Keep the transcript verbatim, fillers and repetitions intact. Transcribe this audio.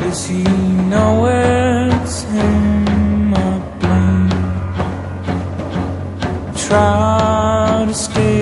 Does he know it's him I blame? Try to escape